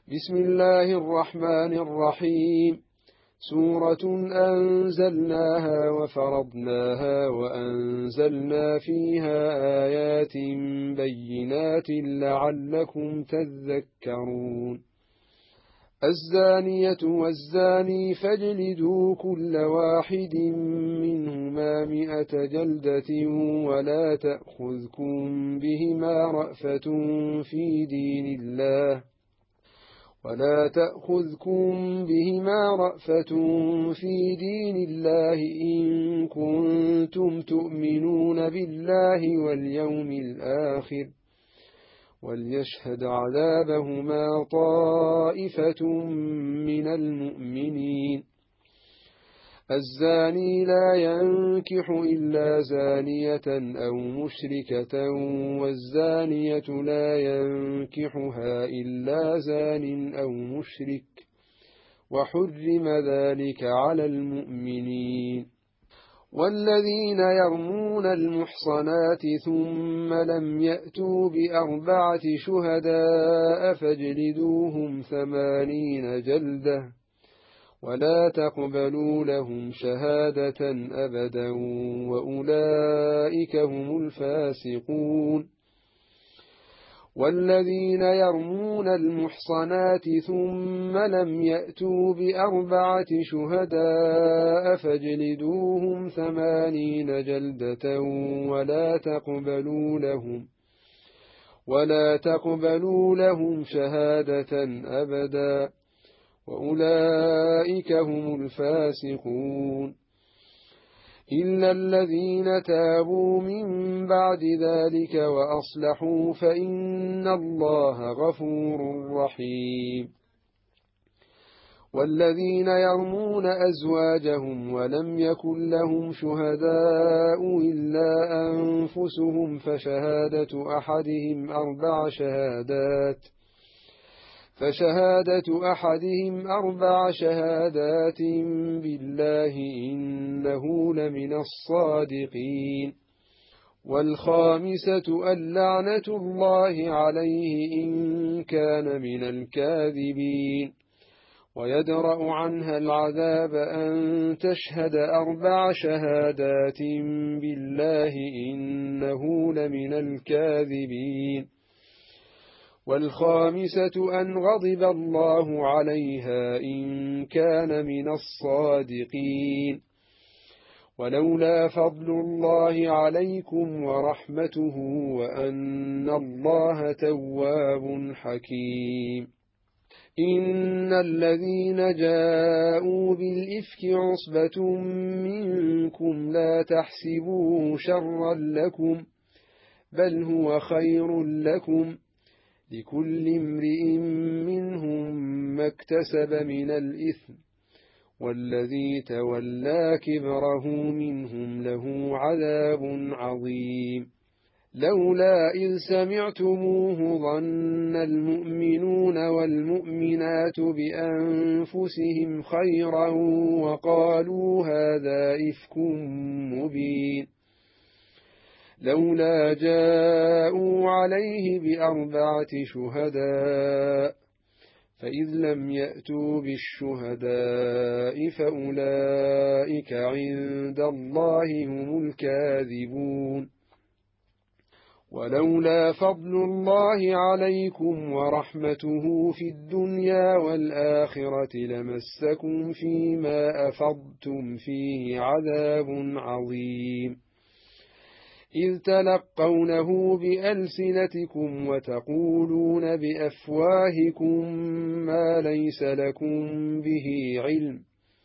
بسم الله الرحمن الرحيم. سورة أنزلناها وفرضناها وأنزلنا فيها آيات بينات لعلكم تذكرون. الزانية والزاني فاجلدوا كل واحد منهما 100 جلدة ولا تأخذكم بهما رأفة في دين الله إن كنتم تؤمنون بالله واليوم الآخر، وليشهد عذابهما طائفة من المؤمنين. الزاني لا ينكح إلا زانية أو مشركة، والزانية لا ينكحها إلا زان أو مشرك، وحرم ذلك على المؤمنين. والذين يرمون المحصنات ثم لم يأتوا ب4 شهداء فاجلدوهم 80 جلدة، ولا تقبلوا لهم شهادة أبدا، وأولئك هم الفاسقون. والذين يرمون المحصنات ثم لم يأتوا ب4 شهداء فاجلدوهم 80 جلدة، ولا تقبلوا لهم شهادة أبدا، وأولئك هم الفاسقون. إلا الذين تابوا من بعد ذلك وأصلحوا فإن الله غفور رحيم. والذين يرمون أزواجهم ولم يكن لهم شهداء إلا أنفسهم فشهادة أحدهم 4 شهادات بالله إنه لمن الصادقين. والخامسة اللعنة الله عليه إن كان من الكاذبين. ويدرأ عنها العذاب أن تشهد 4 شهادات بالله إنه لمن الكاذبين. والخامسة أن غضب الله عليها إن كان من الصادقين. ولولا فضل الله عليكم ورحمته وأن الله تواب حكيم. إن الذين جاءوا بالإفك عصبة منكم لا تحسبوه شرا لكم، بل هو خير لكم، لكل امرئ منهم ما اكتسب من الإثم، والذي تولى كبره منهم له عذاب عظيم. لولا إذ سمعتموه ظن المؤمنون والمؤمنات بأنفسهم خيرا وقالوا هذا إفك مبين. لولا جاءوا عليه ب4 شهداء، فإذ لم يأتوا بالشهداء فأولئك عند الله هم الكاذبون. ولولا فضل الله عليكم ورحمته في الدنيا والآخرة لمسكم فيما أفضتم فيه عذاب عظيم، إذ تلقونه بألسنتكم وتقولون بأفواهكم ما ليس لكم به علم،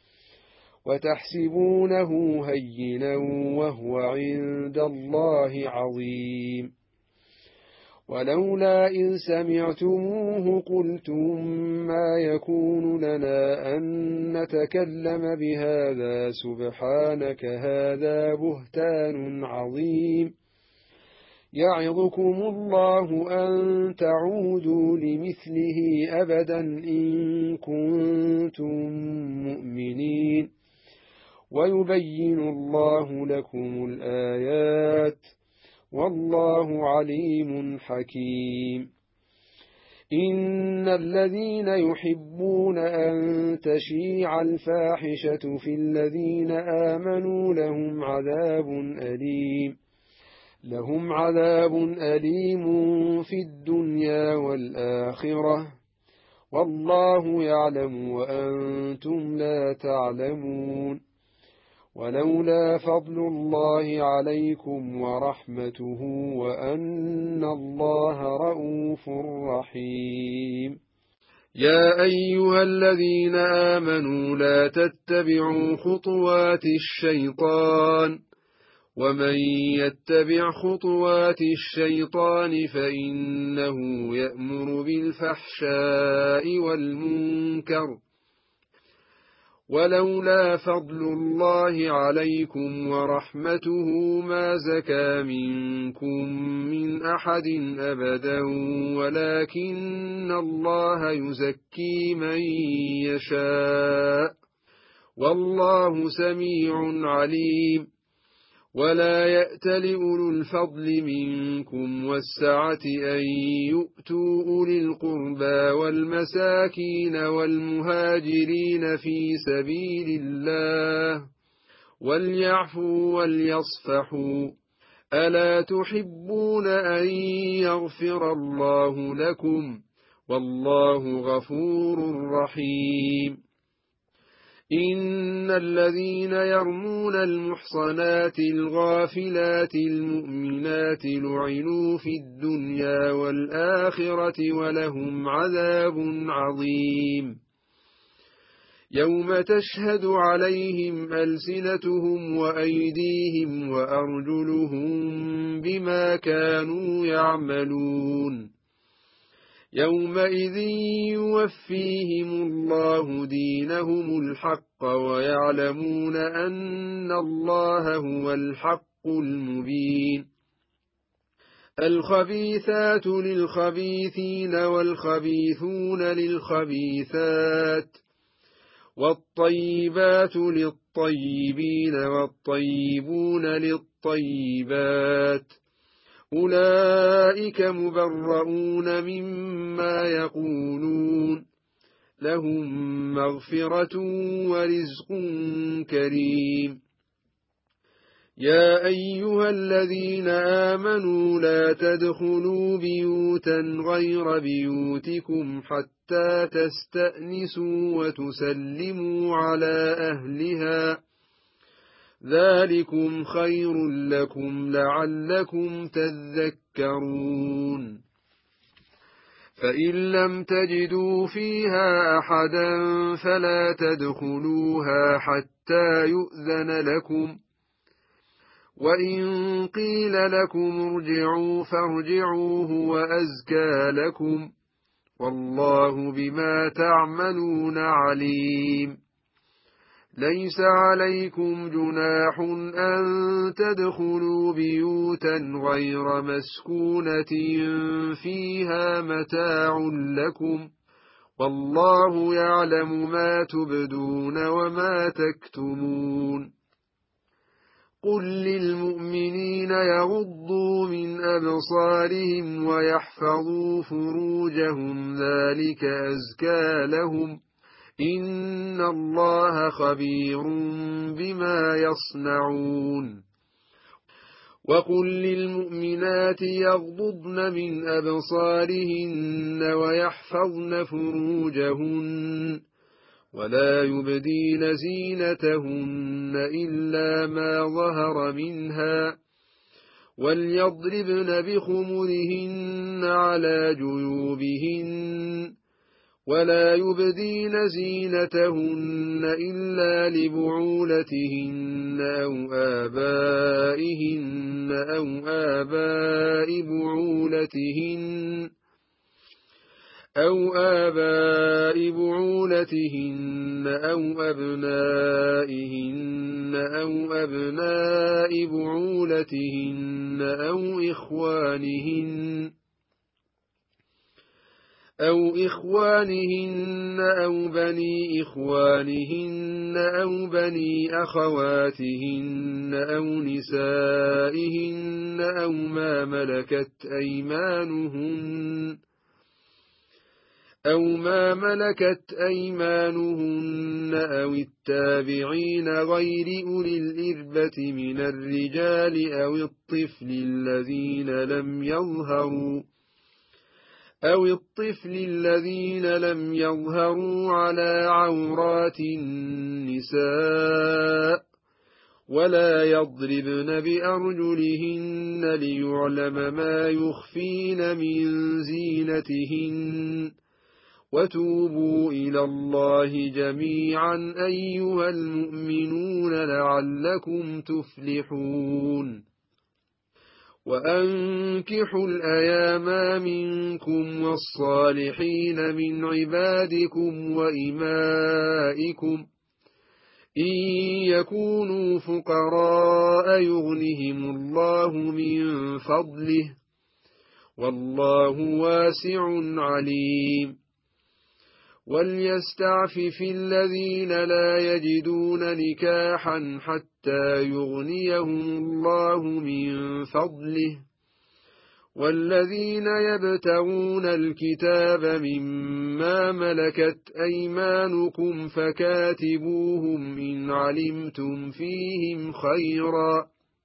وتحسبونه هينا وهو عند الله عظيم. ولولا إذ سمعتموه قلتم ما يكون لنا أن نتكلم بهذا سبحانك هذا بهتان عظيم. يعظكم الله أن تعودوا لمثله أبدا إن كنتم مؤمنين، ويبين الله لكم الآيات والله عليم حكيم. إن الذين يحبون أن تشيع الفاحشة في الذين آمنوا لهم عذاب أليم في الدنيا والآخرة والله يعلم وأنتم لا تعلمون ولولا فضل الله عليكم ورحمته وأن الله رءوف رحيم يا أيها الذين آمنوا لا تتبعوا خطوات الشيطان ومن يتبع خطوات الشيطان فإنه يأمر بالفحشاء والمنكر ولولا فضل الله عليكم ورحمته ما زكى منكم من أحد أبدا ولكن الله يزكي من يشاء والله سميع عليم ولا يأتل أولو الفضل منكم والسعة أن يؤتوا أولي القربى والمساكين والمهاجرين في سبيل الله وليعفوا وليصفحوا ألا تحبون أن يغفر الله لكم والله غفور رحيم إن الذين يرمون المحصنات الغافلات المؤمنات لعنوا في الدنيا والآخرة ولهم عذاب عظيم يوم تشهد عليهم ألسنتهم وأيديهم وأرجلهم بما كانوا يعملون يومئذ يوفيهم الله دينهم الحق ويعلمون أن الله هو الحق المبين الخبيثات للخبيثين والخبيثون للخبيثات والطيبات للطيبين والطيبون للطيبات أولئك مبرؤون مما يقولون لهم مغفرة ورزق كريم يا أيها الذين آمنوا لا تدخلوا بيوتا غير بيوتكم حتى تستأنسوا وتسلموا على أهلها ذلكم خير لكم لعلكم تذكرون فإن لم تجدوا فيها أحدا فلا تدخلوها حتى يؤذن لكم وإن قيل لكم ارجعوا فارجعوا هو أزكى لكم والله بما تعملون عليم ليس عليكم جناح أن تدخلوا بيوتا غير مسكونة فيها متاع لكم والله يعلم ما تبدون وما تكتمون قل للمؤمنين يغضوا من أبصارهم ويحفظوا فروجهم ذلك أزكى لهم إن الله خبير بما يصنعون وقل للمؤمنات يغضضن من أبصارهن ويحفظن فروجهن ولا يبدين زينتهن إلا ما ظهر منها وليضربن بخمرهن على جيوبهن ولا يبدين زينتهن إلا لبعولتهن أو آبائهن أو آباء بعولتهن أو أبنائهن أو أبناء بعولتهن أو إخوانهن أو بني إخوانهن أو بني أخواتهن أو نسائهن أو ما ملكت أيمانهن أو ما ملكت أيمانهن أو التابعين غير أولي الإربة من الرجال أو الطفل الذين لم يظهروا على عورات النساء ولا يضربن بأرجلهن ليعلم ما يخفين من زينتهن وتوبوا إلى الله جميعا أيها المؤمنون لعلكم تفلحون وأنكحوا الأيام منكم والصالحين من عبادكم وإمائكم إن يكونوا فقراء يغنهم الله من فضله والله واسع عليم وليستعفف الذين لا يجدون نكاحا حتى يغنيهم الله من فضله والذين يبتغون الكتاب مما ملكت أيمانكم فكاتبوهم إن علمتم فيهم خيرا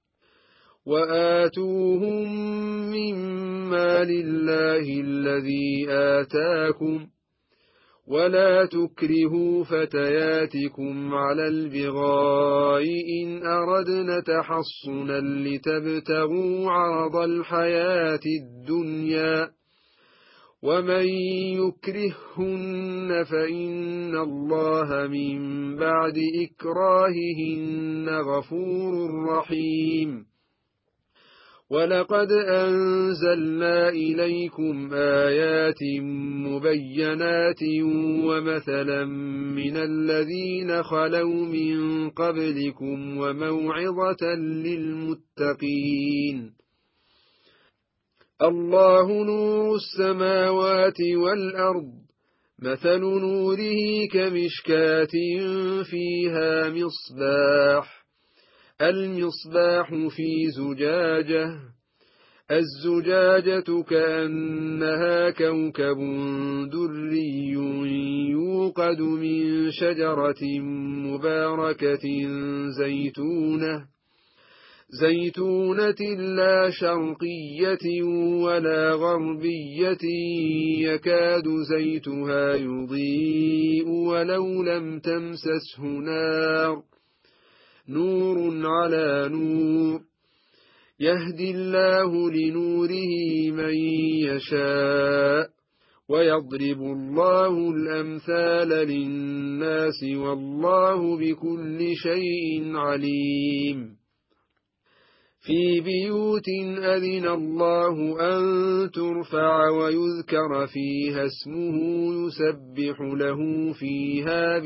وآتوهم مما لله الذي آتاكم ولا تكرهوا فتياتكم على البغاء إن أردنا تحصنا لتبتغوا عرض الحياة الدنيا ومن يكرهن فإن الله من بعد إكراههن غفور رحيم ولقد أنزلنا إليكم آيات مبينات ومثلا من الذين خلوا من قبلكم وموعظة للمتقين الله نور السماوات والأرض مثل نوره كمشكاة فيها مصباح المصباح في زجاجة الزجاجة كأنها كوكب دري يوقد من شجرة مباركة زيتونة لا شرقية ولا غربية يكاد زيتها يضيء ولو لم تمسسه نور على نور يهدي الله لنوره من يشاء ويضرب الله الأمثال للناس والله بكل شيء عليم في بيوت أذن الله أن ترفع ويذكر فيها اسمه يسبح له فيها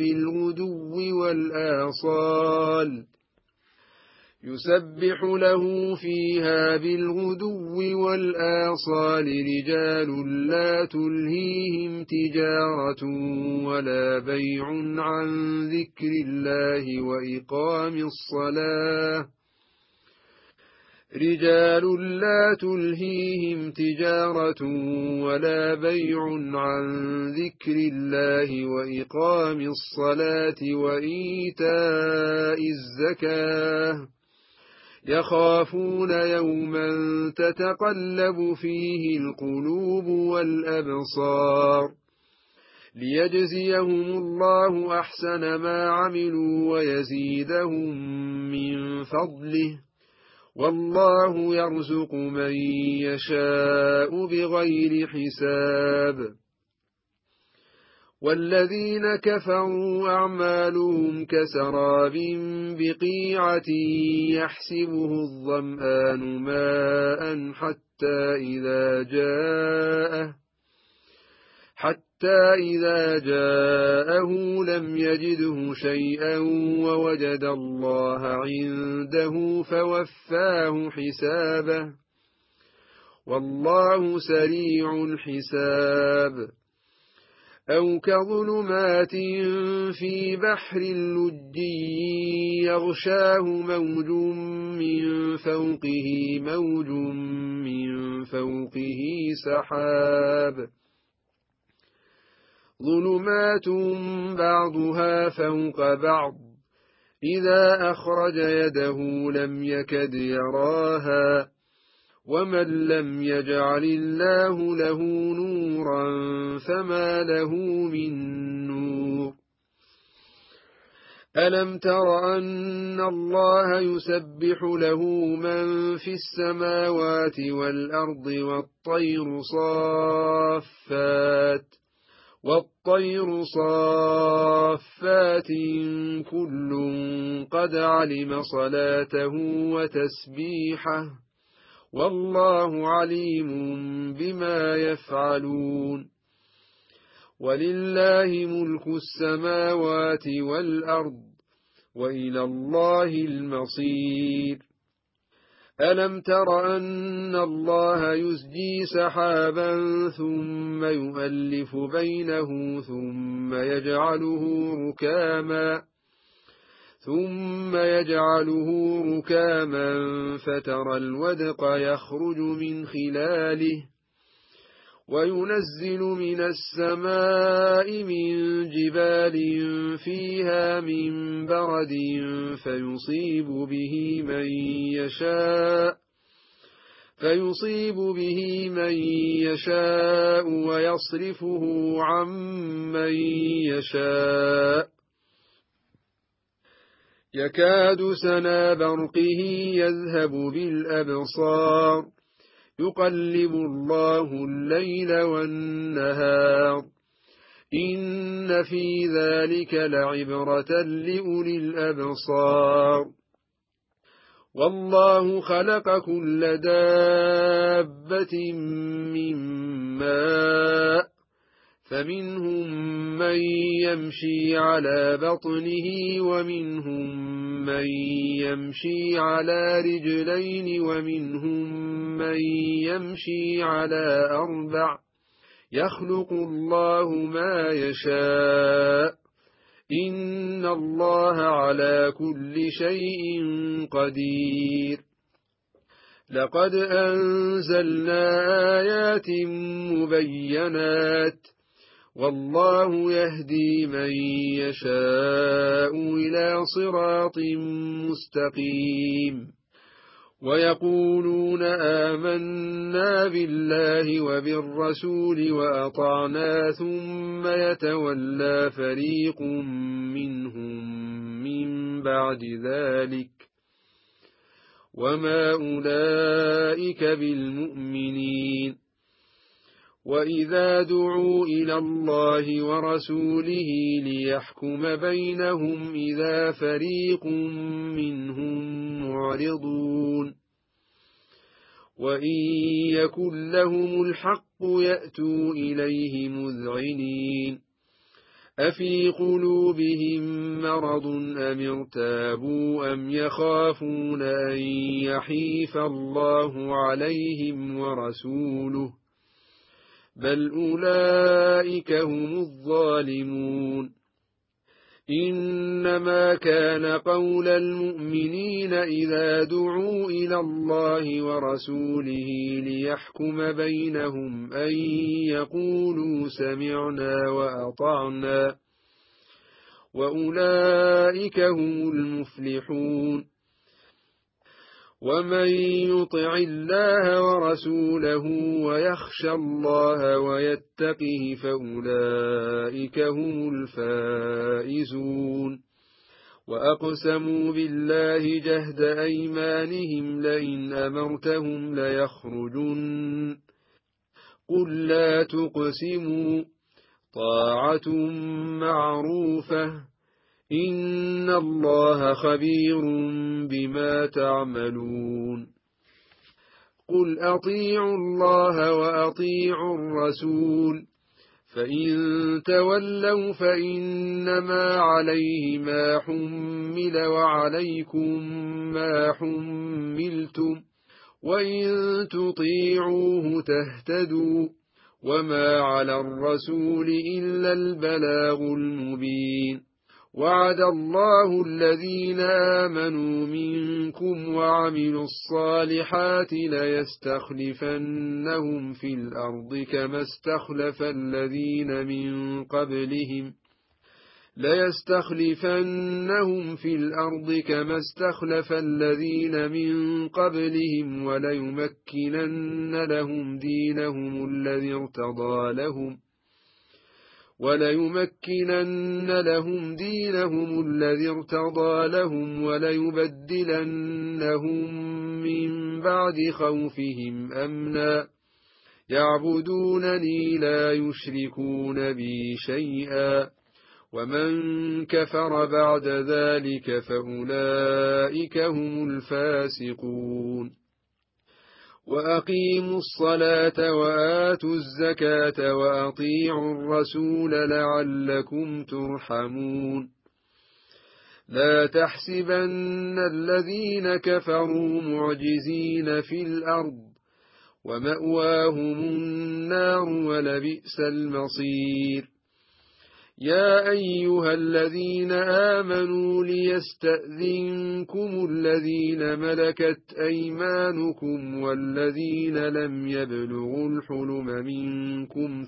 بالغدو والآصال رجال لا تلهيهم تجارة ولا بيع عن ذكر الله وإقام الصلاة وإيتاء الزكاة يخافون يوما تتقلب فيه القلوب والأبصار ليجزيهم الله أحسن ما عملوا ويزيدهم من فضله والله يرزق من يشاء بغير حساب والذين كفروا أعمالهم كسراب بقيعة يحسبه الظمآن ماء حتى إذا جاءه لم يجده شيئا ووجد الله عنده فوفاه حسابه والله سريع الحساب أو كظلمات في بحر لجي يغشاه موج من فوقه سحاب ظلمات بعضها فوق بعض إذا أخرج يده لم يكد يراها ومن لم يجعل الله له نورا فما له من نور ألم تر أن الله يسبح له من في السماوات والأرض والطير صافات كل قد علم صلاته وتسبيحه والله عليم بما يفعلون ولله ملك السماوات والأرض وإلى الله المصير ألم تر أن الله يزجي سحابا ثم يؤلف بينه ثم يجعله ركاما فترى الودق يخرج من خلاله وينزل من السماء من جبال فيها من برد فيصيب به من يشاء ويصرفه عن من يشاء يكاد سنا برقه يذهب بالأبصار يقلب الله الليل والنهار إن في ذلك لعبرة لأولي الأبصار والله خلق كل دابة من ماء فمنهم من يمشي على بطنه ومنهم من يمشي على رجلين ومنهم من يمشي على أربع يخلق الله ما يشاء إن الله على كل شيء قدير لقد أنزلنا آيات مبينات والله يهدي من يشاء إلى صراط مستقيم ويقولون آمنا بالله وبالرسول وأطعنا ثم يتولى فريق منهم من بعد ذلك وما أولئك بالمؤمنين وإذا دعوا إلى الله ورسوله ليحكم بينهم إذا فريق منهم معرضون وإن يكن لهم الحق يأتوا إليه مذعنين أفي قلوبهم مرض أم ارتابوا أم يخافون أن يحيف الله عليهم ورسوله بل أولئك هم الظالمون إنما كان قول المؤمنين إذا دعوا إلى الله ورسوله ليحكم بينهم أن يقولوا سمعنا وأطعنا وأولئك هم المفلحون ومن يطع الله ورسوله ويخشى الله ويتقه فأولئك هم الفائزون وأقسموا بالله جهد أيمانهم لئن أمرتهم ليخرجن قل لا تقسموا طاعة معروفة إن الله خبير بما تعملون قل أطيعوا الله وأطيعوا الرسول فإن تولوا فإنما عليه ما حمل وعليكم ما حملتم وإن تطيعوه تهتدوا وما على الرسول إلا البلاغ المبين وعد الله الذين آمنوا منكم وعملوا الصالحات ليستخلفنهم في الأرض كما استخلف الذين من قبلهم وليمكنن لهم دينهم الذي ارتضى لهم وليبدلنهم من بعد خوفهم أمنا يعبدونني لا يشركون بي شيئا ومن كفر بعد ذلك فأولئك هم الفاسقون وأقيموا الصلاة وآتوا الزكاة وأطيعوا الرسول لعلكم ترحمون لا تحسبن الذين كفروا معجزين في الأرض ومأواهم النار ولبئس المصير يا أيها الذين آمنوا ليستأذنكم الذين ملكت أيمانكم والذين لم يبلغوا الحلم منكم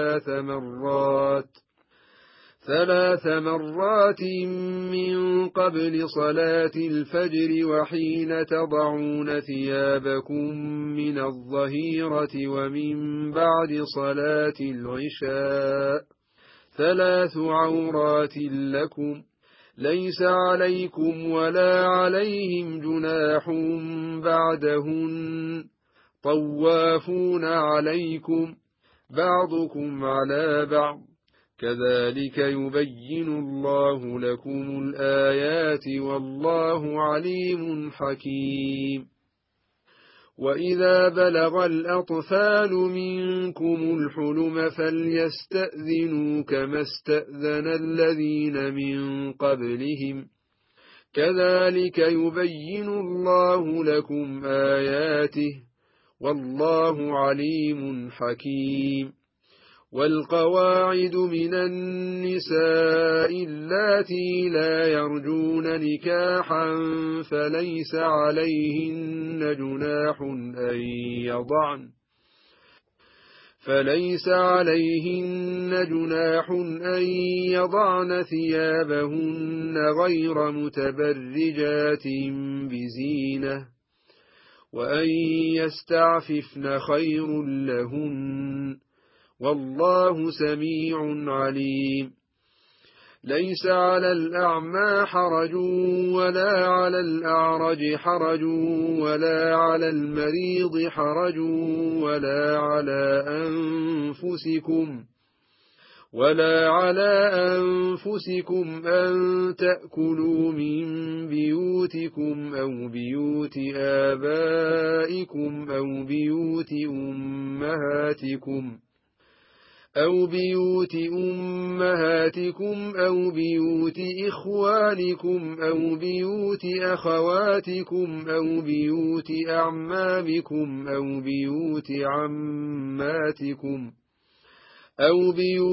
ثلاث مرات من قبل صلاة الفجر وحين تضعون ثيابكم من الظهيرة ومن بعد صلاة العشاء 3 عورات لكم ليس عليكم ولا عليهم جناح بعدهن طوافون عليكم بعضكم على بعض كذلك يبين الله لكم الآيات والله عليم حكيم وإذا بلغ الأطفال منكم الحلم فليستأذنوا كما استأذن الذين من قبلهم كذلك يبين الله لكم آياته والله عليم حكيم والقواعد من النساء اللاتي لا يرجون نكاحا فليس عليهن جناح أن يضعن ثيابهن غير متبرجات بزينة وأن يستعففن خير لهن والله سميع عليم ليس على الأعمى حرج ولا على الأعرج حرج ولا على المريض حرج ولا على أنفسكم أن تأكلوا من بيوتكم أو بيوت آبائكم أو بيوت أمهاتكم أو بيوت إخوانكم أو بيوت أخواتكم أو بيوت أعمامكم أو بيوت عماتكم أو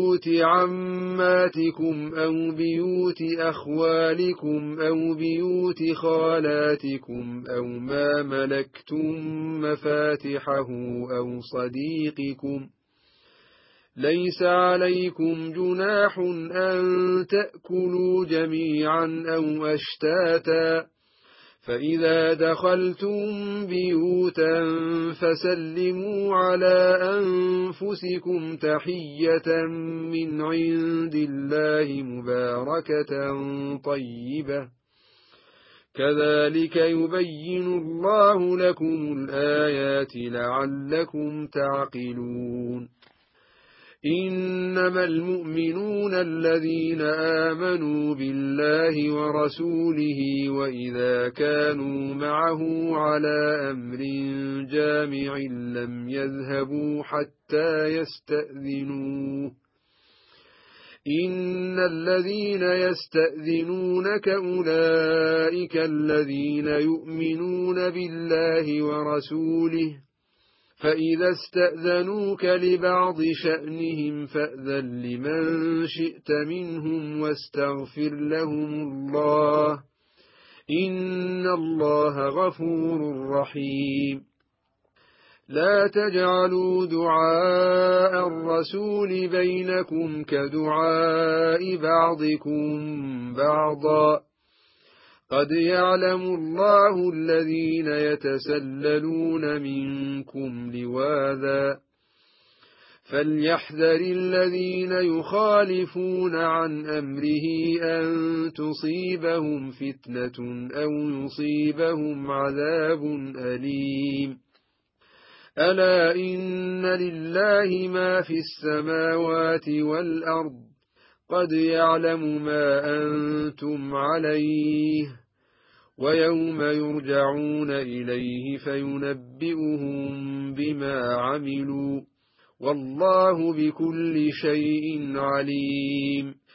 بيوت أخوالكم أو بيوت خالاتكم أو ما ملكتم مفاتحه أو صديقكم ليس عليكم جناح أن تأكلوا جميعا أو أشتاتا فإذا دخلتم بيوتا فسلموا على أنفسكم تحية من عند الله مباركة طيبة كذلك يبين الله لكم الآيات لعلكم تعقلون إنما المؤمنون الذين آمنوا بالله ورسوله وإذا كانوا معه على أمر جامع لم يذهبوا حتى يستأذنوه إن الذين يستأذنونك أولئك الذين يؤمنون بالله ورسوله فإذا استأذنوك لبعض شأنهم فأذن لمن شئت منهم واستغفر لهم الله إن الله غفور رحيم. لا تجعلوا دعاء الرسول بينكم كدعاء بعضكم بعضا قد يعلم الله الذين يتسللون منكم لواذا فليحذر الذين يخالفون عن أمره أن تصيبهم فتنة أو يصيبهم عذاب أليم. ألا إن لله ما في السماوات والأرض قد يعلم ما أنتم عليه ويوم يرجعون إليه فينبئهم بما عملوا والله بكل شيء عليم.